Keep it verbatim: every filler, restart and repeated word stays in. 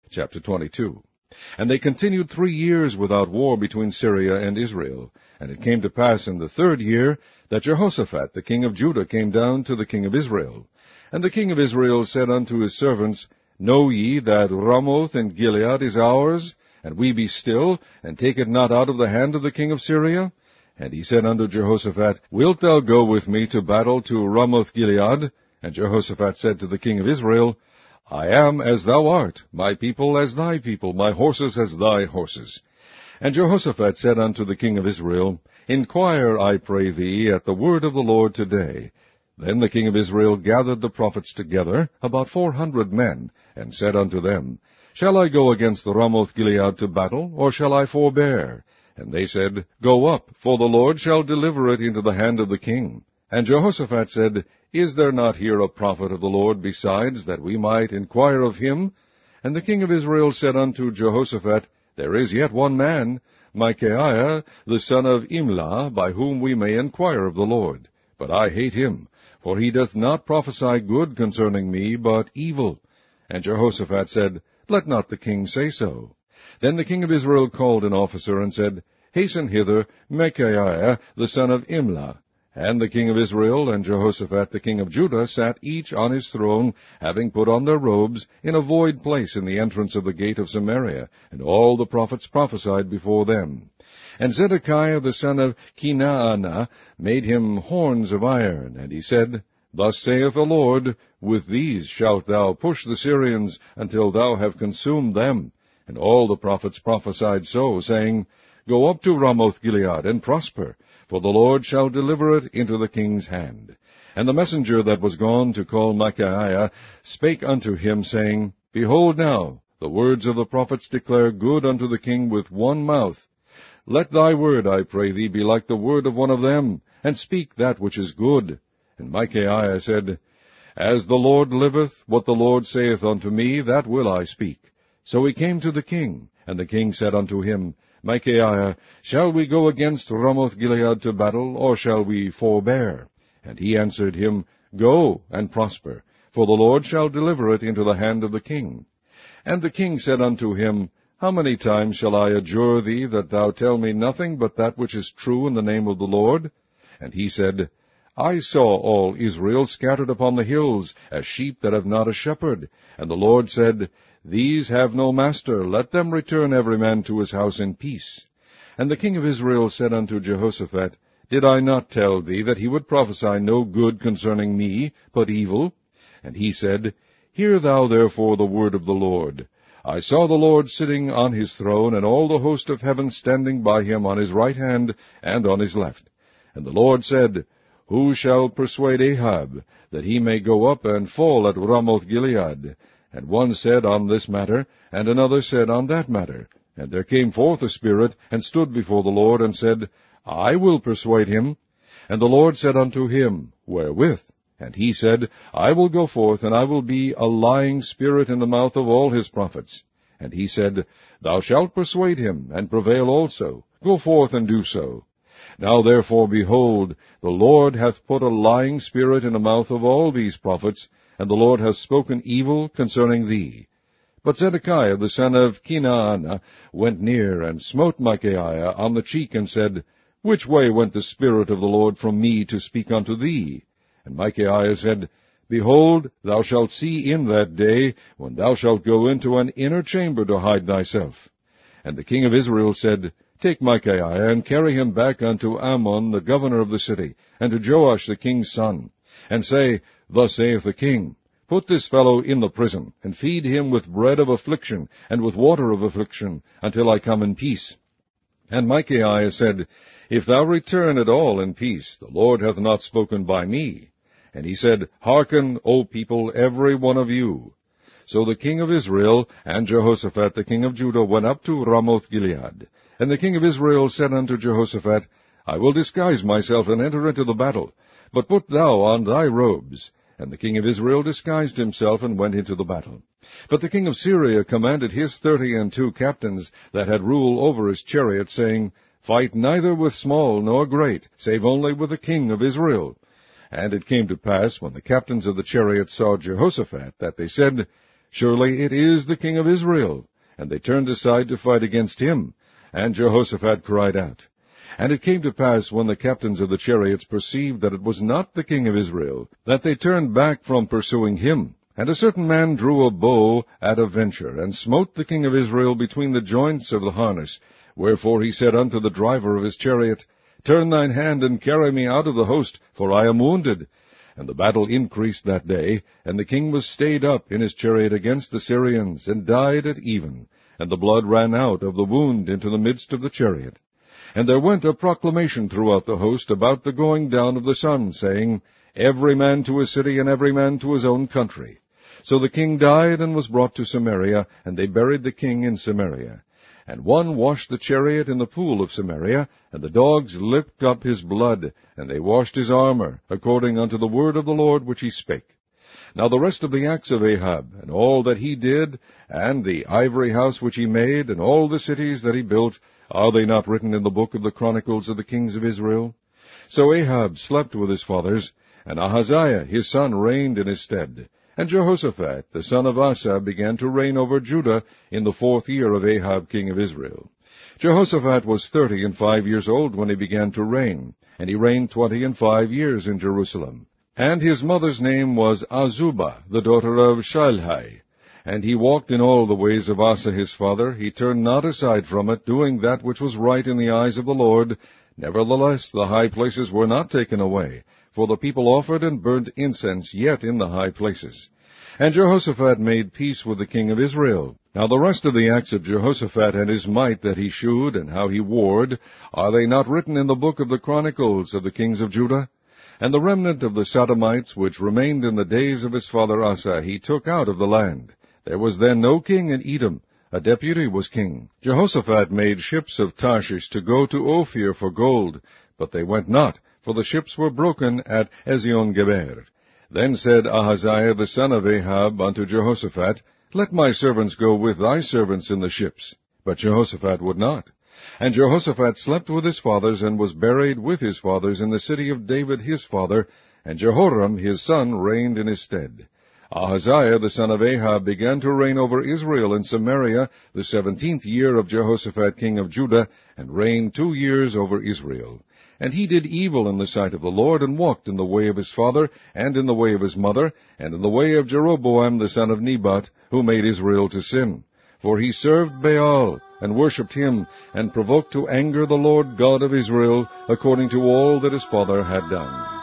Chapter twenty-two. And they continued three years without war between Syria and Israel. And it came to pass in the third year that Jehoshaphat the king of Judah came down to the king of Israel. And the king of Israel said unto his servants, Know ye that Ramoth in Gilead is ours? And we be still, and take it not out of the hand of the king of Syria? And he said unto Jehoshaphat, Wilt thou go with me to battle to Ramoth Gilead? And Jehoshaphat said to the king of Israel, I am as thou art, my people as thy people, my horses as thy horses. And Jehoshaphat said unto the king of Israel, Inquire, I pray thee, at the word of the Lord today. Then the king of Israel gathered the prophets together, about four hundred men, and said unto them, Shall I go against the Ramoth Gilead to battle, or shall I forbear? And they said, Go up, for the Lord shall deliver it into the hand of the king. And Jehoshaphat said, Is there not here a prophet of the Lord besides, that we might inquire of him? And the king of Israel said unto Jehoshaphat, There is yet one man, Micaiah, the son of Imlah, by whom we may inquire of the Lord. But I hate him, for he doth not prophesy good concerning me, but evil. And Jehoshaphat said, Let not the king say so. Then the king of Israel called an officer, and said, Hasten hither Micaiah, the son of Imlah. And the king of Israel and Jehoshaphat the king of Judah sat each on his throne, having put on their robes, in a void place in the entrance of the gate of Samaria, and all the prophets prophesied before them. And Zedekiah the son of Kenaanah made him horns of iron, and he said, Thus saith the Lord, With these shalt thou push the Syrians until thou have consumed them. And all the prophets prophesied so, saying, Go up to Ramoth Gilead, and prosper, for the Lord shall deliver it into the king's hand. And the messenger that was gone to call Micaiah spake unto him, saying, Behold now, the words of the prophets declare good unto the king with one mouth. Let thy word, I pray thee, be like the word of one of them, and speak that which is good. And Micaiah said, As the Lord liveth, what the Lord saith unto me, that will I speak. So he came to the king, and the king said unto him, Micaiah, shall we go against Ramoth Gilead to battle, or shall we forbear? And he answered him, Go, and prosper, for the Lord shall deliver it into the hand of the king. And the king said unto him, How many times shall I adjure thee that thou tell me nothing but that which is true in the name of the Lord? And he said, I saw all Israel scattered upon the hills, as sheep that have not a shepherd. And the Lord said, These have no master, let them return every man to his house in peace. And the king of Israel said unto Jehoshaphat, Did I not tell thee that he would prophesy no good concerning me, but evil? And he said, Hear thou therefore the word of the Lord. I saw the Lord sitting on his throne, and all the host of heaven standing by him on his right hand and on his left. And the Lord said, Who shall persuade Ahab, that he may go up and fall at Ramoth Gilead? And one said on this matter, and another said on that matter. And there came forth a spirit, and stood before the Lord, and said, I will persuade him. And the Lord said unto him, Wherewith? And he said, I will go forth, and I will be a lying spirit in the mouth of all his prophets. And he said, Thou shalt persuade him, and prevail also. Go forth and do so. Now therefore, behold, the Lord hath put a lying spirit in the mouth of all these prophets, and the Lord hath spoken evil concerning thee. But Zedekiah the son of Kenaanah went near, and smote Micaiah on the cheek, and said, Which way went the Spirit of the Lord from me to speak unto thee? And Micaiah said, Behold, thou shalt see in that day, when thou shalt go into an inner chamber to hide thyself. And the king of Israel said, Take Micaiah, and carry him back unto Amon the governor of the city, and to Joash the king's son, and say, Thus saith the king, Put this fellow in the prison, and feed him with bread of affliction, and with water of affliction, until I come in peace. And Micaiah said, If thou return at all in peace, the Lord hath not spoken by me. And he said, Hearken, O people, every one of you. So the king of Israel and Jehoshaphat the king of Judah went up to Ramoth Gilead. And the king of Israel said unto Jehoshaphat, I will disguise myself and enter into the battle, but put thou on thy robes. And the king of Israel disguised himself and went into the battle. But the king of Syria commanded his thirty and two captains that had rule over his chariot, saying, Fight neither with small nor great, save only with the king of Israel. And it came to pass, when the captains of the chariots saw Jehoshaphat, that they said, Surely it is the king of Israel. And they turned aside to fight against him. And Jehoshaphat cried out. And it came to pass, when the captains of the chariots perceived that it was not the king of Israel, that they turned back from pursuing him. And a certain man drew a bow at a venture, and smote the king of Israel between the joints of the harness. Wherefore he said unto the driver of his chariot, Turn thine hand, and carry me out of the host, for I am wounded. And the battle increased that day, and the king was stayed up in his chariot against the Syrians, and died at even. And the blood ran out of the wound into the midst of the chariot. And there went a proclamation throughout the host about the going down of the sun, saying, Every man to his city, and every man to his own country. So the king died, and was brought to Samaria, and they buried the king in Samaria. And one washed the chariot in the pool of Samaria, and the dogs licked up his blood, and they washed his armor, according unto the word of the Lord which he spake. Now the rest of the acts of Ahab, and all that he did, and the ivory house which he made, and all the cities that he built, are they not written in the book of the Chronicles of the kings of Israel? So Ahab slept with his fathers, and Ahaziah his son reigned in his stead. And Jehoshaphat the son of Asa began to reign over Judah in the fourth year of Ahab king of Israel. Jehoshaphat was thirty and five years old when he began to reign, and he reigned twenty and five years in Jerusalem. And his mother's name was Azubah, the daughter of Shilhi. And he walked in all the ways of Asa his father. He turned not aside from it, doing that which was right in the eyes of the Lord. Nevertheless, the high places were not taken away, for the people offered and burnt incense yet in the high places. And Jehoshaphat made peace with the king of Israel. Now the rest of the acts of Jehoshaphat and his might that he shewed, and how he warred, are they not written in the book of the Chronicles of the kings of Judah? And the remnant of the Sodomites, which remained in the days of his father Asa, he took out of the land. There was then no king in Edom. A deputy was king. Jehoshaphat made ships of Tarshish to go to Ophir for gold, but they went not, for the ships were broken at Ezion-Geber. Then said Ahaziah the son of Ahab unto Jehoshaphat, Let my servants go with thy servants in the ships. But Jehoshaphat would not. And Jehoshaphat slept with his fathers, and was buried with his fathers in the city of David his father, and Jehoram his son reigned in his stead. Ahaziah the son of Ahab began to reign over Israel in Samaria the seventeenth year of Jehoshaphat king of Judah, and reigned two years over Israel. And he did evil in the sight of the Lord, and walked in the way of his father, and in the way of his mother, and in the way of Jeroboam the son of Nebat, who made Israel to sin. For he served Baal, and worshipped him, and provoked to anger the Lord God of Israel, according to all that his father had done.